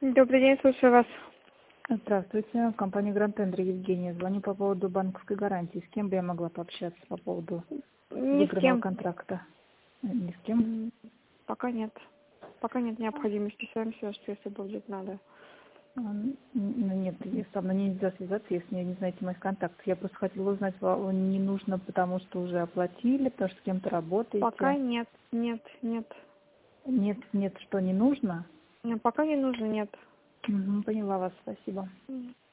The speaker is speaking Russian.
Добрый день, слушаю вас. Здравствуйте, компания Гранд Тендер, Евгения. Звоню по поводу банковской гарантии. С кем бы я могла пообщаться по поводу Ни с выигранного кем. контракта? Ни с кем? Пока нет. Пока нет необходимости. С вами свяжется, если будет надо. Нет, со мной нельзя связаться, если не знаете моих контактов. Я просто хотела узнать, вам не нужно, потому что уже оплатили, потому что с кем-то работаете. Пока нет. Нет. Нет, что не нужно? Пока не нужно, нет. Поняла вас, спасибо.